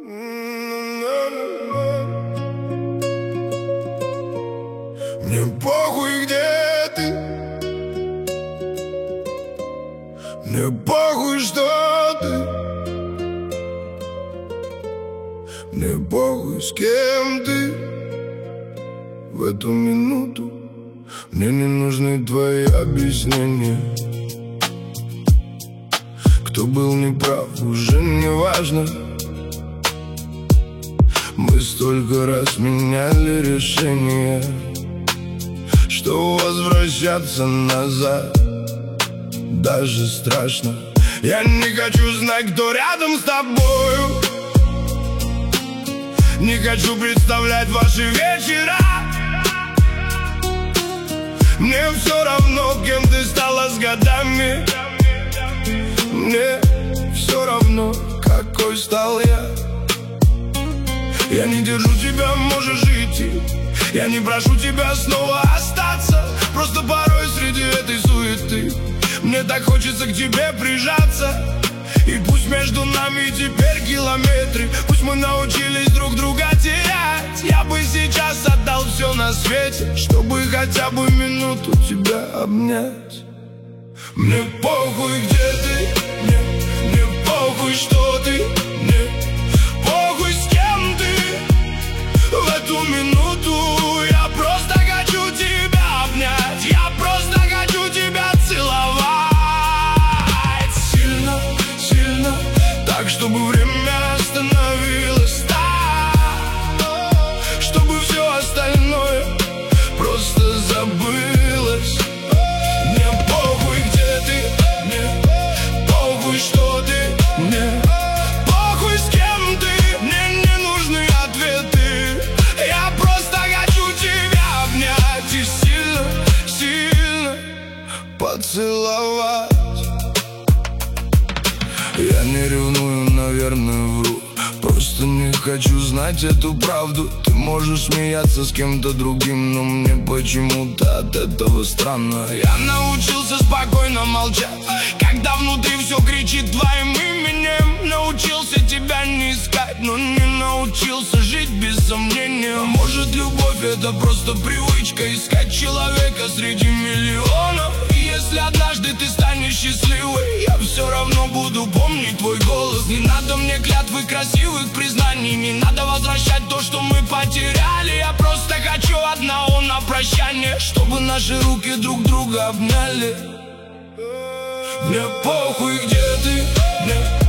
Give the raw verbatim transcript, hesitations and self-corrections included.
Мне похуй, где ты. Мне похуй, что ты. Мне похуй, с кем ты. В эту минуту мне не нужны твои объяснения. Кто был неправ, уже не важно. Мы столько раз меняли решения, что возвращаться назад даже страшно. Я не хочу знать, кто рядом с тобою. Не хочу представлять ваши вечера. Мне все равно, кем ты стала с годами. Мне все равно, какой стал я. Я не держу тебя, можешь идти. Я не прошу тебя снова остаться. Просто порой среди этой суеты мне так хочется к тебе прижаться. И пусть между нами теперь километры, пусть мы научились друг друга терять. Я бы сейчас отдал все на свете, чтобы хотя бы минуту тебя обнять. Мне похуй, где ты. Мне, мне похуй, что ты. Мне похуй, с кем ты. В эту минуту я просто хочу тебя обнять. Я просто хочу тебя целовать. Сильно, сильно, так, чтобы время остановилось. Так, чтобы все остальное просто забылось. Мне похуй, где ты. Мне похуй, что ты. Мне похуй, с кем ты. Мне не нужны ответы. Я просто хочу тебя обнять и сильно, сильно поцеловать. Я не ревную, наверное, вру. Просто не хочу знать эту правду. Ты можешь смеяться с кем-то другим, но мне почему-то от этого странно. Я научился спокойно молчать, когда внутри все кричит твоим именем. Научился тебя не искать, но не научился жить без сомнения. Может, любовь это просто привычка, искать человека среди миллионов. И если однажды ты станешь счастливой, я все равно буду помнить твой голос. Не надо мне клятвы красивых признаний, не надо возвращать то, что мы потеряли. Я просто хочу одного на прощание, чтобы наши руки друг друга обняли. Мне похуй, где ты. Мне